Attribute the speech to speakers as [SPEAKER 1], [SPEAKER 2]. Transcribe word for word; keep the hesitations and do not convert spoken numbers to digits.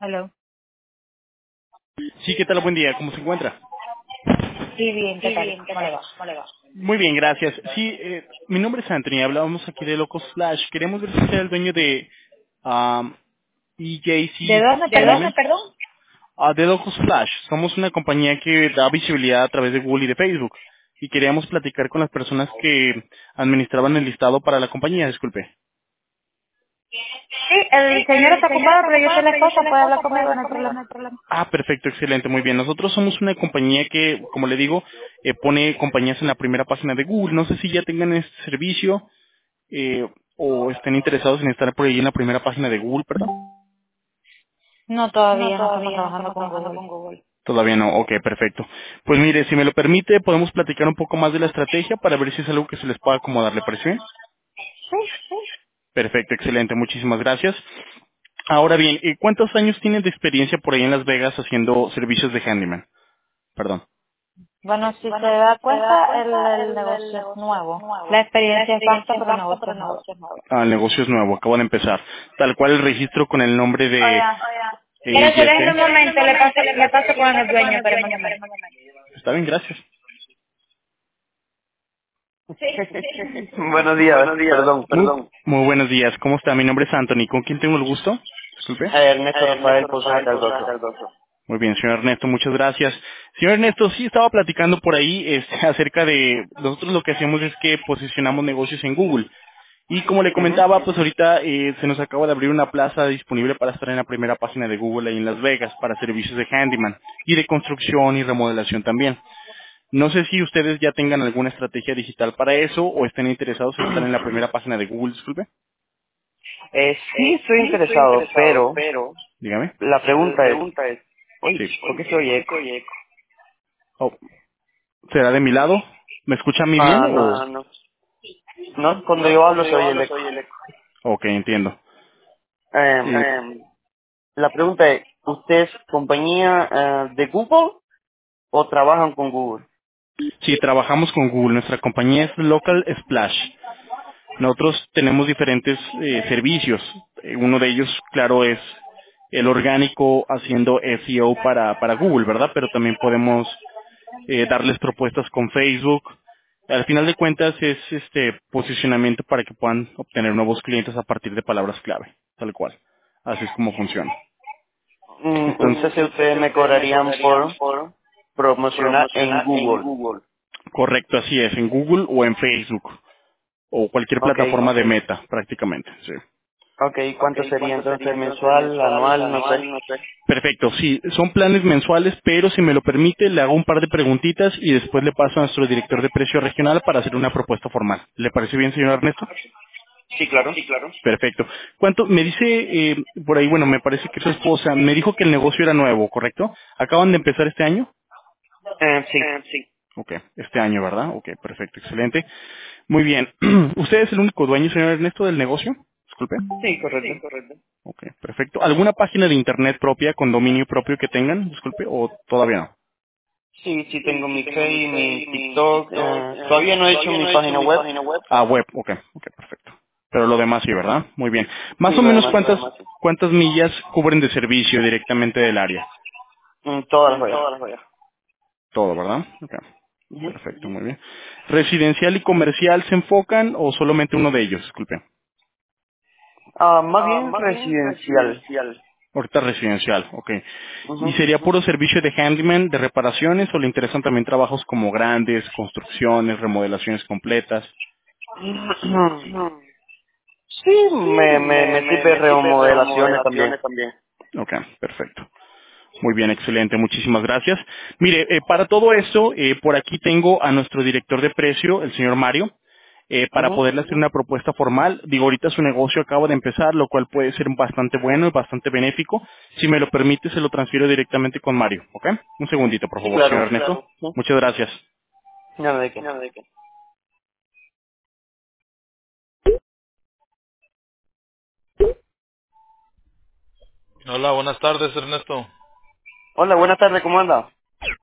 [SPEAKER 1] Hello.
[SPEAKER 2] Sí, ¿qué tal? Buen día, ¿cómo se encuentra?
[SPEAKER 1] Sí, bien, ¿qué
[SPEAKER 2] Sí,
[SPEAKER 1] tal?
[SPEAKER 2] bien, ¿qué
[SPEAKER 1] ¿Cómo le
[SPEAKER 2] tal?
[SPEAKER 1] va?
[SPEAKER 2] ¿Cómo le va? Muy bien, gracias. Sí, eh, mi nombre es Anthony, hablábamos aquí de Locos Flash. Queremos ver si usted es el dueño de um, E J
[SPEAKER 1] ¿De
[SPEAKER 2] C
[SPEAKER 1] dónde,
[SPEAKER 2] ¿De
[SPEAKER 1] perdón?
[SPEAKER 2] dónde, perdón? Ah, de Locos Flash. Somos una compañía que da visibilidad a través de Google y de Facebook. Y queríamos platicar con las personas que administraban el listado para la compañía, disculpe.
[SPEAKER 1] Sí, el
[SPEAKER 2] Sí,
[SPEAKER 1] señor
[SPEAKER 2] el
[SPEAKER 1] está
[SPEAKER 2] señor
[SPEAKER 1] ocupado,
[SPEAKER 2] está
[SPEAKER 1] pero yo soy
[SPEAKER 2] ocupado,
[SPEAKER 1] la
[SPEAKER 2] pero yo soy
[SPEAKER 1] esposa,
[SPEAKER 2] la
[SPEAKER 1] puede hablar
[SPEAKER 2] esposa, puede
[SPEAKER 1] conmigo,
[SPEAKER 2] hablar
[SPEAKER 1] no hay
[SPEAKER 2] conmigo,
[SPEAKER 1] problema.
[SPEAKER 2] no hay problema. Ah, perfecto, excelente, muy bien. Nosotros somos una compañía que, como le digo, eh, pone compañías en la primera página de Google. No sé si ya tengan este servicio eh, o estén interesados en estar por ahí en la primera página de Google, perdón.
[SPEAKER 1] No,
[SPEAKER 2] No,
[SPEAKER 1] todavía no estamos
[SPEAKER 2] todavía no
[SPEAKER 1] trabajando
[SPEAKER 2] estamos
[SPEAKER 1] con
[SPEAKER 2] trabajando
[SPEAKER 1] Google.
[SPEAKER 2] con Google. Todavía no, ok, perfecto. Pues mire, si me lo permite, podemos platicar un poco más de la estrategia para ver si es algo que se les pueda acomodar, ¿le parece bien?
[SPEAKER 1] Sí.
[SPEAKER 2] Perfecto, excelente, muchísimas gracias. Ahora bien, ¿y ¿cuántos años tienen de experiencia por ahí en Las Vegas haciendo servicios de handyman? Perdón.
[SPEAKER 1] Bueno, si se
[SPEAKER 2] Bueno,
[SPEAKER 1] da
[SPEAKER 2] si se da
[SPEAKER 1] cuenta, el,
[SPEAKER 2] cuenta,
[SPEAKER 1] el
[SPEAKER 2] el, el
[SPEAKER 1] negocio es
[SPEAKER 2] negocio es
[SPEAKER 1] nuevo. La
[SPEAKER 2] nuevo. La
[SPEAKER 1] experiencia es vasta,
[SPEAKER 2] experiencia es
[SPEAKER 1] pero el
[SPEAKER 2] vasta,
[SPEAKER 1] negocio
[SPEAKER 2] pero
[SPEAKER 1] es
[SPEAKER 2] el
[SPEAKER 1] nuevo.
[SPEAKER 2] negocio es nuevo. Ah, el negocio es nuevo, acabo de empezar. Tal cual el registro con el nombre de
[SPEAKER 1] Oiga,
[SPEAKER 2] eh,
[SPEAKER 1] espérese,
[SPEAKER 2] Y
[SPEAKER 1] déjeme un
[SPEAKER 2] T. Déjeme un
[SPEAKER 1] momento, le
[SPEAKER 2] momento,
[SPEAKER 1] paso,
[SPEAKER 2] le
[SPEAKER 1] le
[SPEAKER 2] paso,
[SPEAKER 1] paso
[SPEAKER 2] le
[SPEAKER 1] con el
[SPEAKER 2] paso con
[SPEAKER 1] dueño,
[SPEAKER 2] el
[SPEAKER 1] espérame un
[SPEAKER 2] dueño,
[SPEAKER 1] momento.
[SPEAKER 2] pero un momento. Está bien, gracias.
[SPEAKER 3] Buenos días,
[SPEAKER 2] Buenos días,
[SPEAKER 3] perdón.
[SPEAKER 2] Muy, perdón. muy buenos días, ¿cómo está? Mi nombre es Anthony, ¿con quién tengo el gusto? Disculpe.
[SPEAKER 3] Eh, Ernesto
[SPEAKER 2] Eh,
[SPEAKER 3] Rafael
[SPEAKER 2] Ernesto
[SPEAKER 3] Pozo
[SPEAKER 2] Rafael Pozo
[SPEAKER 3] Cardoso.
[SPEAKER 2] Cardoso. Muy bien, señor Ernesto, muchas gracias. Señor Ernesto, sí estaba platicando por ahí este, acerca de nosotros lo que hacemos es que posicionamos negocios en Google. Y como le
[SPEAKER 3] Ujú.
[SPEAKER 2] comentaba, pues ahorita eh, se nos acaba de abrir una plaza disponible para estar en la primera página de Google ahí en Las Vegas para servicios de handyman y de construcción y remodelación también. No sé si ustedes ya tengan alguna estrategia digital para eso o estén interesados en estar en la primera página de Google, disculpe.
[SPEAKER 3] Eh, sí
[SPEAKER 2] Eh,
[SPEAKER 3] estoy
[SPEAKER 2] sí, estoy
[SPEAKER 3] interesado,
[SPEAKER 2] interesado,
[SPEAKER 3] pero
[SPEAKER 2] pero Dígame.
[SPEAKER 3] la
[SPEAKER 2] la
[SPEAKER 3] pregunta es,
[SPEAKER 2] pregunta es,
[SPEAKER 3] oye,
[SPEAKER 2] Sí.
[SPEAKER 3] ¿por qué
[SPEAKER 2] oye,
[SPEAKER 3] se oye
[SPEAKER 2] ¿por qué
[SPEAKER 3] eco?
[SPEAKER 2] se oye eco? Oh, ¿será de mi lado? ¿Me escucha a mí bien
[SPEAKER 3] Ah,
[SPEAKER 2] o...?
[SPEAKER 3] no,
[SPEAKER 2] Ah, no.
[SPEAKER 3] no, cuando
[SPEAKER 2] No,
[SPEAKER 3] yo hablo
[SPEAKER 2] cuando
[SPEAKER 3] se
[SPEAKER 2] yo
[SPEAKER 3] oye el
[SPEAKER 2] hablo se
[SPEAKER 3] eco.
[SPEAKER 2] oye el eco. Ok, entiendo.
[SPEAKER 3] Eh,
[SPEAKER 2] Eh,
[SPEAKER 3] la pregunta es, ¿usted es compañía eh, de Google o trabajan con Google?
[SPEAKER 2] sí, trabajamos con Google. Nuestra compañía es Local Splash. Nosotros tenemos diferentes eh, servicios. Eh, Uno de ellos, claro, es el orgánico haciendo S E O para, para Google, ¿verdad? Pero también podemos eh, darles propuestas con Facebook. Al final de cuentas es este posicionamiento para que puedan obtener nuevos clientes a partir de palabras clave, tal cual. Así es como funciona.
[SPEAKER 3] Mm,
[SPEAKER 2] Entonces,
[SPEAKER 3] entonces ustedes
[SPEAKER 2] entonces
[SPEAKER 3] me
[SPEAKER 2] ustedes me
[SPEAKER 3] cobrarían
[SPEAKER 2] cobrarían
[SPEAKER 3] por
[SPEAKER 2] por
[SPEAKER 3] promocionar en
[SPEAKER 2] promocionar en
[SPEAKER 3] Google.
[SPEAKER 2] Google. Correcto, así es, en Google o en Facebook o cualquier
[SPEAKER 3] Ok,
[SPEAKER 2] plataforma de meta, prácticamente. Sí.
[SPEAKER 3] ok,
[SPEAKER 2] Ok,
[SPEAKER 3] ¿cuánto sería
[SPEAKER 2] ¿cuánto sería
[SPEAKER 3] entonces
[SPEAKER 2] entonces
[SPEAKER 3] mensual,
[SPEAKER 2] mensual,
[SPEAKER 3] anual, no sé?
[SPEAKER 2] anual? No sé. Perfecto, sí, son planes mensuales, pero si me lo permite, le hago un par de preguntitas y después le paso a nuestro director de precio regional para hacer una propuesta formal. ¿Le parece bien, señor Ernesto?
[SPEAKER 3] Sí, claro.
[SPEAKER 2] Sí, claro. Perfecto. ¿Cuánto? Me dice, eh, por ahí, bueno, me parece que su esposa me dijo que el negocio era nuevo, ¿correcto? ¿Acaban de empezar este año?
[SPEAKER 3] Eh, sí,
[SPEAKER 2] Eh, sí. Ok, este año, ¿verdad? Ok, perfecto, excelente. Muy bien. ¿Usted es el único dueño, señor Ernesto, del negocio? Disculpe.
[SPEAKER 3] sí,
[SPEAKER 2] Sí,
[SPEAKER 3] correcto.
[SPEAKER 2] correcto. Ok, perfecto. ¿Alguna página de internet propia con dominio propio que tengan? Disculpe, o todavía no.
[SPEAKER 3] Sí, sí
[SPEAKER 2] Sí,
[SPEAKER 3] tengo
[SPEAKER 2] sí
[SPEAKER 3] mi
[SPEAKER 2] tengo mi
[SPEAKER 3] Face, mi
[SPEAKER 2] Face, mi
[SPEAKER 3] TikTok.
[SPEAKER 2] TikTok.
[SPEAKER 3] eh,
[SPEAKER 2] eh,
[SPEAKER 3] todavía no he hecho
[SPEAKER 2] todavía
[SPEAKER 3] mi
[SPEAKER 2] no he hecho
[SPEAKER 3] página
[SPEAKER 2] mi
[SPEAKER 3] web.
[SPEAKER 2] página web. Ah, web, ok, ok, perfecto. Pero lo demás sí, ¿verdad? Muy bien. Más
[SPEAKER 3] Sí,
[SPEAKER 2] o
[SPEAKER 3] lo
[SPEAKER 2] menos
[SPEAKER 3] demás sí.
[SPEAKER 2] cuántas cuántas millas cubren de servicio directamente del área.
[SPEAKER 3] Mm, todas las
[SPEAKER 2] Mm,
[SPEAKER 3] joyas.
[SPEAKER 2] todas las voy a. Todo, ¿verdad? Ok.
[SPEAKER 3] Ujú.
[SPEAKER 2] Perfecto, muy bien. ¿Residencial y comercial se enfocan o solamente uno de ellos? Disculpe.
[SPEAKER 3] Ah, más
[SPEAKER 2] Ah,
[SPEAKER 3] bien
[SPEAKER 2] más bien
[SPEAKER 3] residencial.
[SPEAKER 2] residencial. Ahorita residencial, ok. ¿Y
[SPEAKER 3] Ujú.
[SPEAKER 2] sería puro servicio de handyman, de reparaciones, o le interesan también trabajos como grandes, construcciones, remodelaciones completas? Mm.
[SPEAKER 3] Sí,
[SPEAKER 2] Sí,
[SPEAKER 3] me, me,
[SPEAKER 2] me,
[SPEAKER 3] me
[SPEAKER 2] me,
[SPEAKER 3] sirve
[SPEAKER 2] me sirve
[SPEAKER 3] remodelaciones también.
[SPEAKER 2] remodelaciones también. Ok, perfecto. Muy bien, excelente, muchísimas gracias. Mire, eh, para todo esto, eh, por aquí tengo a nuestro director de precio, el señor Mario, eh, para
[SPEAKER 3] Ujú.
[SPEAKER 2] poderle hacer una propuesta formal. Digo, ahorita su negocio acaba de empezar, lo cual puede ser bastante bueno y bastante benéfico. Si me lo permite, se lo transfiero directamente con Mario, ¿ok? Un segundito, por
[SPEAKER 3] Sí,
[SPEAKER 2] favor, señor
[SPEAKER 3] claro.
[SPEAKER 2] Ernesto. Claro.
[SPEAKER 3] Sí.
[SPEAKER 2] Muchas gracias.
[SPEAKER 3] Nada de qué.
[SPEAKER 2] Nada de qué.
[SPEAKER 4] Hola, buenas tardes, Ernesto.
[SPEAKER 3] Hola, buenas tardes, ¿cómo anda?